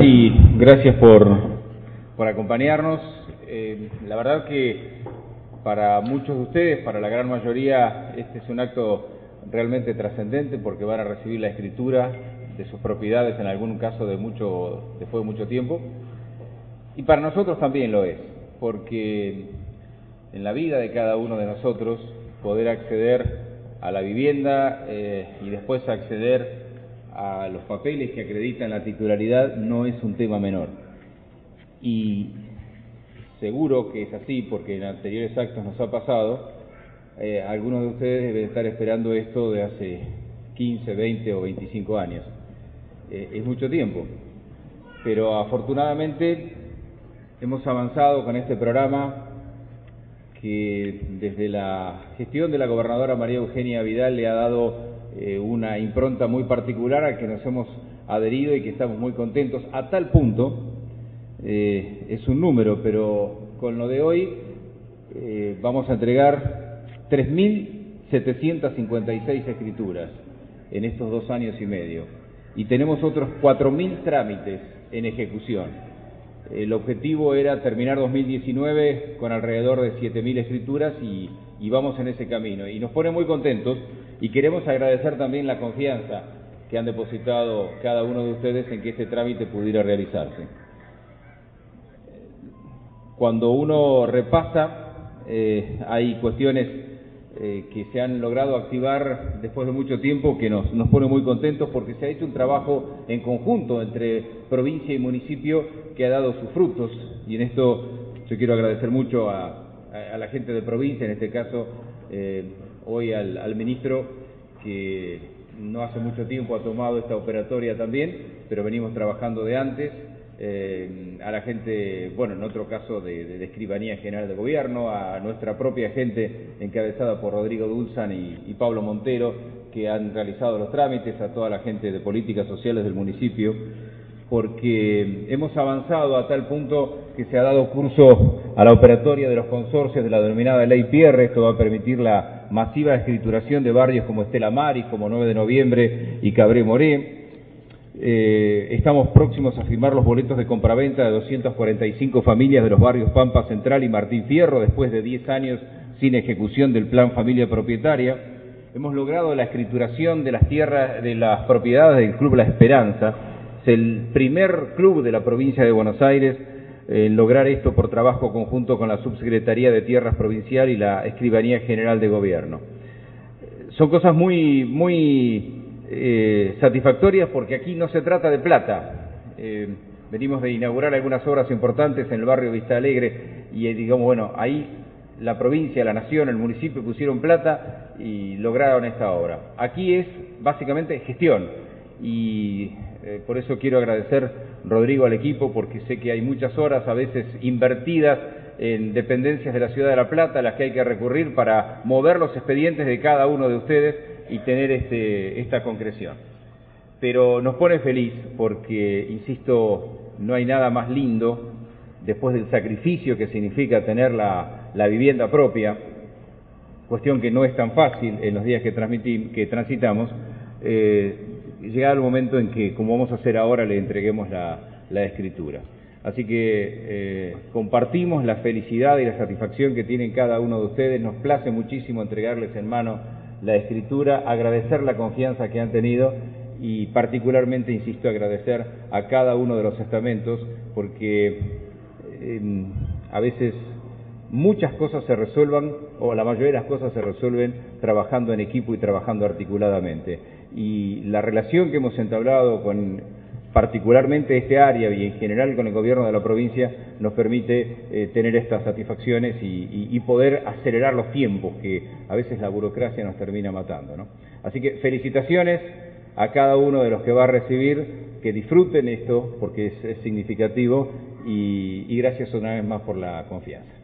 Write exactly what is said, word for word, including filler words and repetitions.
y gracias por, por acompañarnos. Eh, la verdad que para muchos de ustedes, para la gran mayoría, este es un acto realmente trascendente porque van a recibir la escritura de sus propiedades, en algún caso de mucho, después de mucho tiempo. Y para nosotros también lo es, porque en la vida de cada uno de nosotros poder acceder a la vivienda eh, y después acceder a los papeles que acreditan la titularidad no es un tema menor. Y seguro que es así, porque en anteriores actos nos ha pasado, eh, algunos de ustedes deben estar esperando esto de hace quince, veinte o veinticinco años. Eh, es mucho tiempo, pero afortunadamente hemos avanzado con este programa que desde la gestión de la gobernadora María Eugenia Vidal le ha dado eh, una impronta muy particular a que nos hemos adherido y que estamos muy contentos, a tal punto, eh, es un número, pero con lo de hoy eh, vamos a entregar tres mil setecientas cincuenta y seis escrituras en estos dos años y medio y tenemos otros cuatro mil trámites en ejecución. El objetivo era terminar dos mil diecinueve con alrededor de siete mil escrituras y, y vamos en ese camino. Y nos pone muy contentos y queremos agradecer también la confianza que han depositado cada uno de ustedes en que este trámite pudiera realizarse. Cuando uno repasa, eh, hay cuestiones eh, que se han logrado activar después de mucho tiempo que nos, nos pone muy contentos porque se ha hecho un trabajo en conjunto entre provincia y municipio que ha dado sus frutos, y en esto yo quiero agradecer mucho a, a, a la gente de provincia, en este caso eh, hoy al, al ministro, que no hace mucho tiempo ha tomado esta operatoria también, pero venimos trabajando de antes, eh, a la gente, bueno, en otro caso de, de, de Escribanía General de Gobierno, a nuestra propia gente encabezada por Rodrigo Dulzan y, y Pablo Montero, que han realizado los trámites, a toda la gente de políticas sociales del municipio, porque hemos avanzado a tal punto que se ha dado curso a la operatoria de los consorcios de la denominada Ley Pierre. Esto va a permitir la masiva escrituración de barrios como Estela Maris, como nueve de noviembre y Cabré Moré. Eh, estamos próximos a firmar los boletos de compraventa de doscientas cuarenta y cinco familias de los barrios Pampa Central y Martín Fierro, después de diez años sin ejecución del plan familia propietaria. Hemos logrado la escrituración de las tierras, de las propiedades del Club La Esperanza. Es el primer club de la provincia de Buenos Aires en lograr esto por trabajo conjunto con la Subsecretaría de Tierras Provincial y la Escribanía General de Gobierno. Son cosas muy, muy eh, satisfactorias porque aquí no se trata de plata. Eh, venimos de inaugurar algunas obras importantes en el barrio Vista Alegre y eh, digamos, bueno, ahí la provincia, la nación, el municipio pusieron plata y lograron esta obra. Aquí es básicamente gestión y eh, por eso quiero agradecer, Rodrigo, al equipo, porque sé que hay muchas horas a veces invertidas en dependencias de la Ciudad de La Plata a las que hay que recurrir para mover los expedientes de cada uno de ustedes y tener este, esta concreción. Pero nos pone feliz porque, insisto, no hay nada más lindo después del sacrificio que significa tener la, la vivienda propia, cuestión que no es tan fácil en los días que, que transitamos, eh, llegar al momento en que, como vamos a hacer ahora, le entreguemos la, la escritura. Así que eh, compartimos la felicidad y la satisfacción que tienen cada uno de ustedes. Nos place muchísimo entregarles en mano la escritura, agradecer la confianza que han tenido y particularmente, insisto, agradecer a cada uno de los estamentos porque eh, a veces muchas cosas se resuelvan, o la mayoría de las cosas se resuelven trabajando en equipo y trabajando articuladamente. Y la relación que hemos entablado con particularmente este área y en general con el gobierno de la provincia nos permite eh, tener estas satisfacciones y, y, y poder acelerar los tiempos que a veces la burocracia nos termina matando, ¿no? Así que felicitaciones a cada uno de los que va a recibir, que disfruten esto porque es, es significativo y, y gracias una vez más por la confianza.